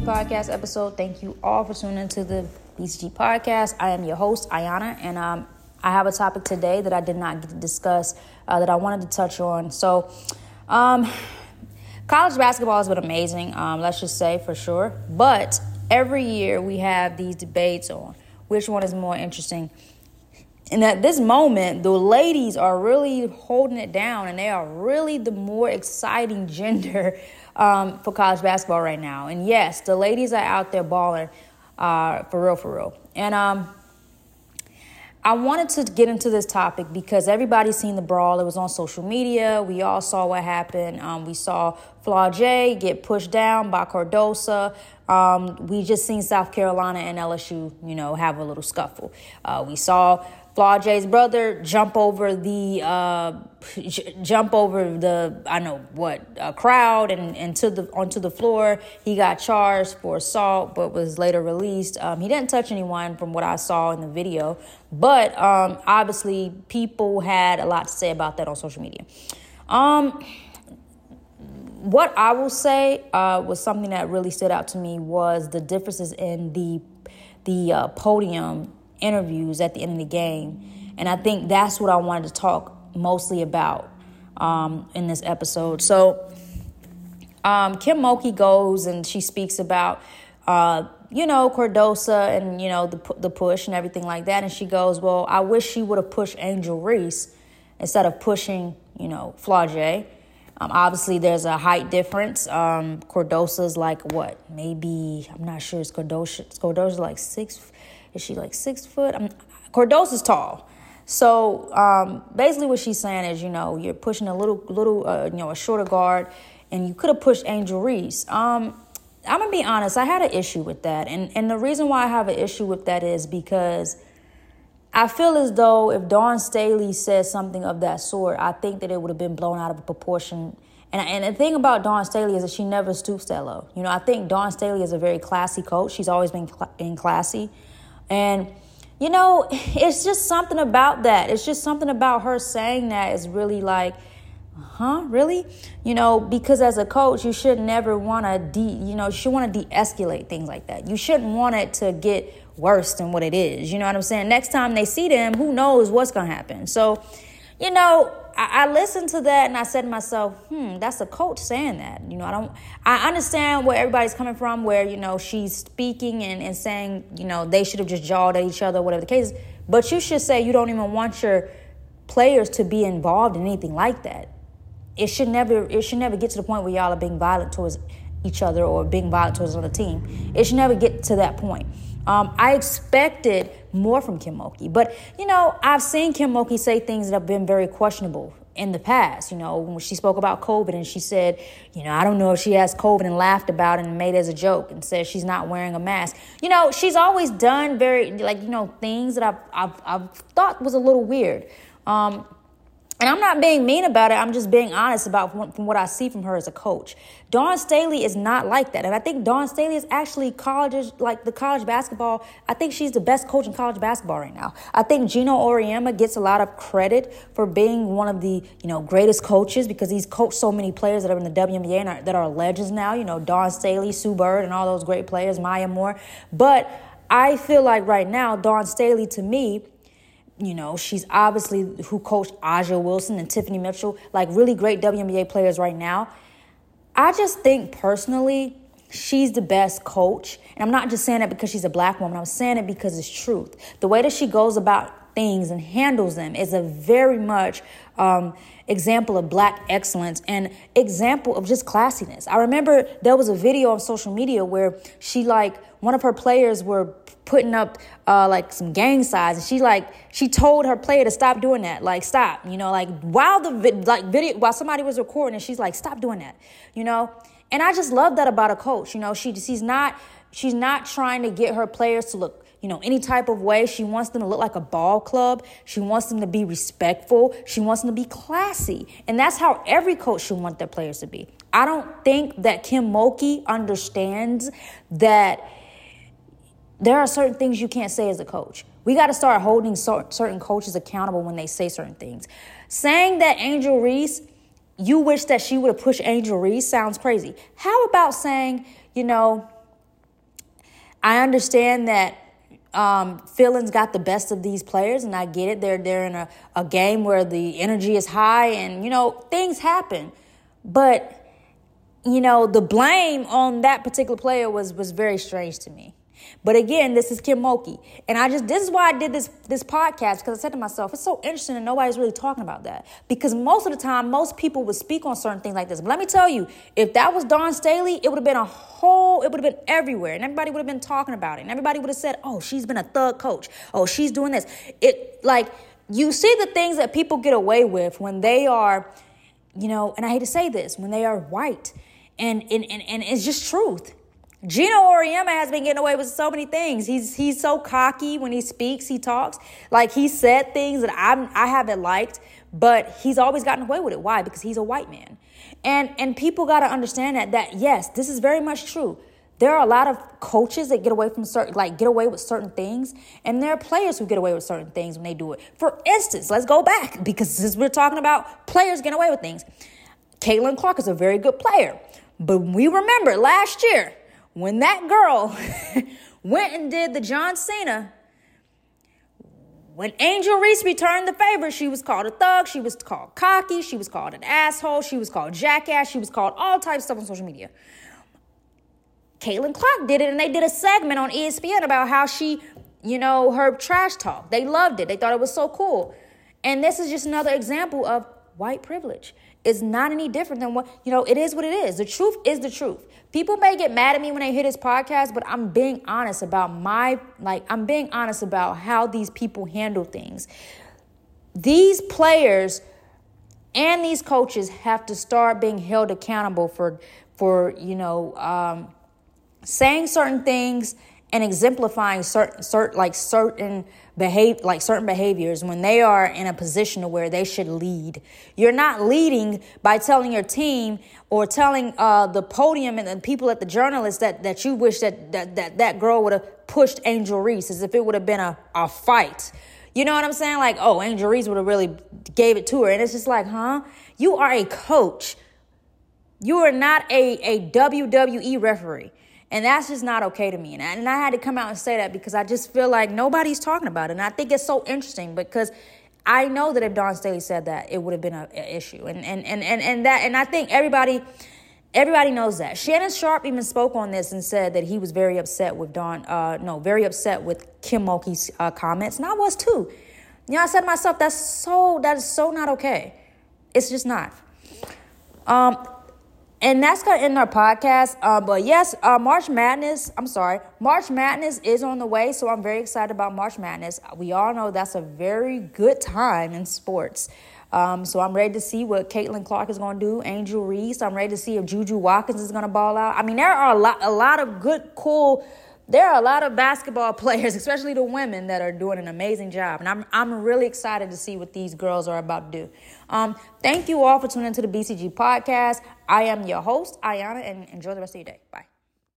BCG Podcast episode. Thank you all for tuning into the BCG Podcast. I am your host, Ayana, and I have a topic today that I did not get to discuss that I wanted to touch on. So, college basketball has been amazing, let's just say for sure. But every year we have these debates on which one is more interesting. And at this moment, the ladies are really holding it down, and they are really the more exciting gender for college basketball right now. And yes, the ladies are out there balling for real. And I wanted to get into this topic because everybody's seen the brawl. It was on social media. We all saw what happened. We saw Flau'jae get pushed down by Cardoso. We just seen South Carolina and LSU, have a little scuffle. We saw Flau'jae's brother jump over the crowd and onto the floor. He got charged for assault, but was later released. He didn't touch anyone from what I saw in the video, but obviously people had a lot to say about that on social media. What I will say was something that really stood out to me was the differences in the podium interviews at the end of the game. And I think that's what I wanted to talk mostly about in this episode. So Kim Mulkey goes and she speaks about, Cardoso and, the push and everything like that. And she goes, well, I wish she would have pushed Angel Reese instead of pushing, Flau'jae. Obviously, there's a height difference. Cardoso's like what? Maybe, I'm not sure. Is Cardoso's like 6? Is she like 6 foot? Cardoso's tall. So basically what she's saying is, you're pushing a a shorter guard, and you could have pushed Angel Reese. I'm going to be honest. I had an issue with that. And the reason why I have an issue with that is because I feel as though if Dawn Staley said something of that sort, I think that it would have been blown out of proportion. And the thing about Dawn Staley is that she never stoops that low. I think Dawn Staley is a very classy coach. She's always been classy. And, it's just something about that. It's just something about her saying that is really like, really? Because as a coach, you should never want to you should want to de-escalate things like that. You shouldn't want it to get worse than what it is. You know what I'm saying? Next time they see them, who knows what's going to happen? So, I listened to that and I said to myself, that's a coach saying that. I understand where everybody's coming from, where, she's speaking and saying, they should have just jawed at each other, whatever the case is. But you should say you don't even want your players to be involved in anything like that. It should never get to the point where y'all are being violent towards each other or being violent towards another team. It should never get to that point. I expected more from Kim Mulkey. But, I've seen Kim Mulkey say things that have been very questionable in the past. When she spoke about COVID and she said, I don't know if she has COVID and laughed about it and made it as a joke and said she's not wearing a mask. She's always done very, things that I've thought was a little weird. And I'm not being mean about it. I'm just being honest about from what I see from her as a coach. Dawn Staley is not like that. And I think Dawn Staley is actually the college basketball. I think she's the best coach in college basketball right now. I think Gino Auriemma gets a lot of credit for being one of the, greatest coaches because he's coached so many players that are in the WNBA and that are legends now. Dawn Staley, Sue Bird, and all those great players, Maya Moore. But I feel like right now, Dawn Staley, to me, she's obviously who coached Aja Wilson and Tiffany Mitchell, like really great WNBA players right now. I just think personally, she's the best coach. And I'm not just saying that because she's a black woman. I'm saying it because it's truth. The way that she goes about things and handles them is a very much example of black excellence and example of just classiness. I remember there was a video on social media where one of her players were putting up some gang signs, and she told her player to stop doing that, stop, while somebody was recording, and she's like, stop doing that, and I just love that about a coach. She's not trying to get her players to look any type of way. She wants them to look like a ball club. She wants them to be respectful. She wants them to be classy. And that's how every coach should want their players to be. I don't think that Kim Mulkey understands that there are certain things you can't say as a coach. We got to start holding certain coaches accountable when they say certain things. Saying that Angel Reese, you wish that she would have pushed Angel Reese sounds crazy. How about saying, I understand that feelings got the best of these players, and I get it. They're in a game where the energy is high, and, things happen. But, the blame on that particular player was very strange to me. But again, this is Kim Mulkey. And this is why I did this podcast, because I said to myself, it's so interesting and nobody's really talking about that. Because most of the time, most people would speak on certain things like this. But let me tell you, if that was Dawn Staley, it would have been it would have been everywhere. And everybody would have been talking about it. And everybody would have said, oh, she's been a thug coach. Oh, she's doing this. You see the things that people get away with when they are, and I hate to say this, when they are white. And it's just truth. Gino Auriemma has been getting away with so many things. He's so cocky when he speaks, he talks. Like, he said things that I haven't liked, but he's always gotten away with it. Why? Because he's a white man. And people got to understand that yes, this is very much true. There are a lot of coaches that get away with certain things, and there are players who get away with certain things when they do it. For instance, let's go back, because since we're talking about players getting away with things, Caitlin Clark is a very good player. But we remember last year, when that girl went and did the John Cena, when Angel Reese returned the favor, she was called a thug, she was called cocky, she was called an asshole, she was called jackass, she was called all types of stuff on social media. Caitlin Clark did it, and they did a segment on ESPN about how she, her trash talk. They loved it. They thought it was so cool. And this is just another example of white privilege. It's not any different than it is what it is. The truth is the truth. People may get mad at me when they hear this podcast, but I'm being honest about I'm being honest about how these people handle things. These players and these coaches have to start being held accountable for saying certain things and exemplifying certain behaviors when they are in a position where they should lead. You're not leading by telling your team or telling the podium and the people at the journalists that you wish that girl would have pushed Angel Reese, as if it would have been a fight. You know what I'm saying? Like, oh, Angel Reese would have really gave it to her. And it's just like, huh? You are a coach. You are not a WWE referee. And that's just not okay to me. And I had to come out and say that because I just feel like nobody's talking about it. And I think it's so interesting because I know that if Dawn Staley said that, it would have been an issue. And I think everybody knows that. Shannon Sharpe even spoke on this and said that he was very upset with very upset with Kim Mulkey's comments. And I was too. I said to myself, that is so not okay. It's just not. And that's going to end our podcast. But yes, March Madness is on the way. So I'm very excited about March Madness. We all know that's a very good time in sports. So I'm ready to see what Caitlin Clark is going to do. Angel Reese. I'm ready to see if Juju Watkins is going to ball out. I mean, there are there are a lot of basketball players, especially the women, that are doing an amazing job. And I'm really excited to see what these girls are about to do. Thank you all for tuning into the BCG podcast. I am your host, Ayana, and enjoy the rest of your day. Bye.